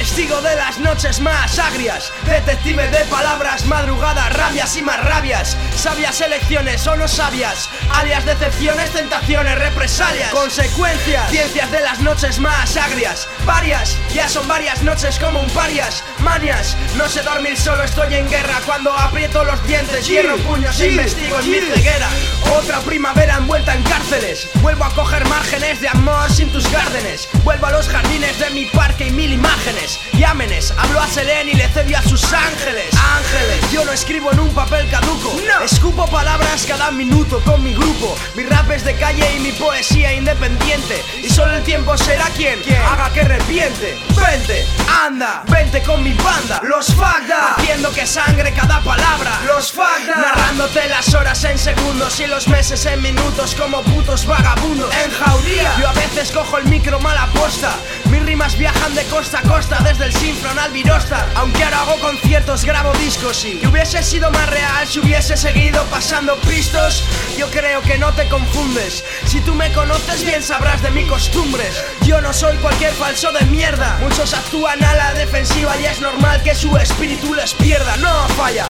testigo de las noches más agrias, detective de palabras, madrugadas, rabias y más rabias, sabias elecciones o no sabias, alias decepciones, tentaciones, represalias, consecuencias, ciencias de las noches más agrias, varias, ya son varias noches como un parias, manias, no sé dormir solo, estoy en guerra, cuando aprieto los dientes, hierro puños e investigo en mi ceguera, otra primavera envuelta en cárceles, vuelvo a coger márgenes de amor sin tus gárdenes, vuelvo a los jardines de mi parque y mil imágenes, llámenes, hablo a Selene y le cedio a sus ángeles, ángeles, yo no escribo en un papel caduco, no. Escupo palabras cada minuto con mi grupo, mi rap es de calle y mi poesía independiente, y solo el tiempo será quien haga que arrepiente, vente, anda, vente con mi banda, los Fagda, haciendo que sangre cada palabra, los Fagda, narrándote las horas en segundos y los meses en minutos como putos vagabundos, en jauría, yo a veces cojo el micro mal aposta, mis rimas viajan de costa a costa, desde el Sinfron al Virosta, aunque ahora hago conciertos, grabo discos y que hubiese sido más real si hubiese seguido pasando pistos, yo creo que no te confundes, si tú me conoces bien sabrás de mis costumbres, yo no soy cualquier falso de mierda, muchos actúan a la defensiva y es normal que su espíritu les pierda, no falla,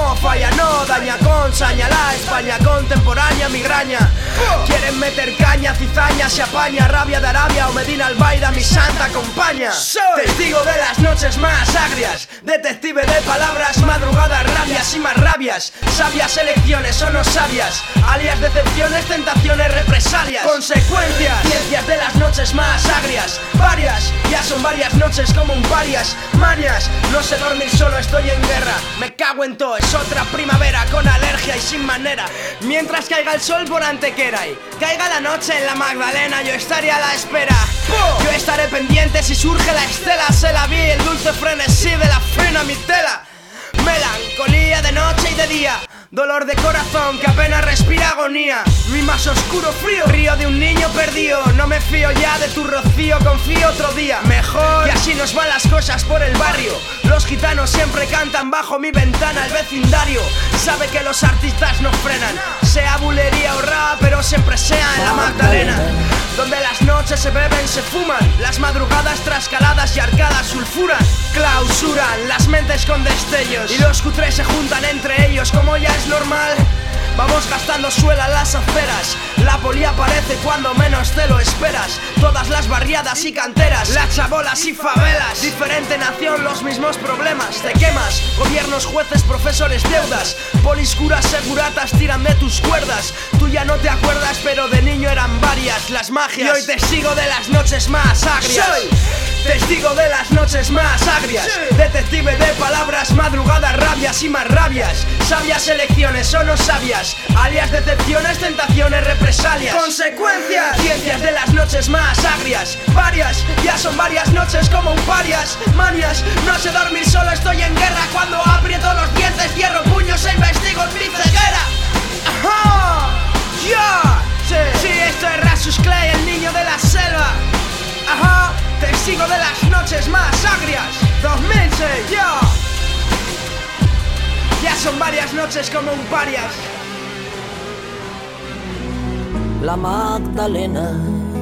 no daña con saña la España contemporánea migraña. Quieren meter caña, cizaña, se apaña, rabia de Arabia o Medina Albaida, mi santa compañía. Soy testigo de las noches más agrias, detective de palabras, madrugadas, rabias y más rabias, sabias elecciones o no sabias, alias decepciones, tentaciones, represalias, consecuencias, ciencias de las noches más agrias, varias, ya son varias noches como un parias, manias, no sé dormir solo, estoy en guerra, me cago en todo, es otra primavera con alergia y sin manera, mientras caiga el sol por Antequera y caiga la noche en la Magdalena, yo estaré a la espera, yo estaré pendiente si surge la estela, se la vi el dulce frenesí de la fina mi tela, melancolía de noche y de día, dolor de corazón que apenas respira agonía, mi más oscuro frío, río de un niño perdido, no me fío ya de tu rocío, confío otro día, mejor, y así nos van las cosas por el barrio, los gitanos siempre cantan bajo mi ventana, el vecindario sabe que los artistas no frenan, sea bulería o rap, pero siempre sea en la Magdalena, donde las noches se beben, se fuman, las madrugadas trascaladas y arcadas sulfuran, clausuran las mentes con destellos, y los cutres se juntan entre ellos como ya es normal. Vamos gastando suela en las aceras, la poli aparece cuando menos te lo esperas, todas las barriadas y canteras, las chabolas y favelas, diferente nación, los mismos problemas, te quemas, gobiernos, jueces, profesores, deudas, polis, curas, seguratas tiran de tus cuerdas, tú ya no te acuerdas pero de niño eran varias las magias, y hoy testigo de las noches más agrias, soy testigo de las noches más agrias, detective de palabras, madrugadas, rabias y más rabias, sabias elecciones o no sabias, alias decepciones, tentaciones, represalias, consecuencias, ciencias de las noches más agrias, varias, ya son varias noches como un parias, manias, no sé dormir solo, estoy en guerra, cuando aprieto los dientes, cierro puños e investigo en mi ceguera. ¡Ajá! ¡Ya! Sí, esto es Rasus Clay, el niño de la selva. ¡Ajá! Testigo de las noches más agrias, 2006, ¡ya! Ya son varias noches como un parias. La Magdalena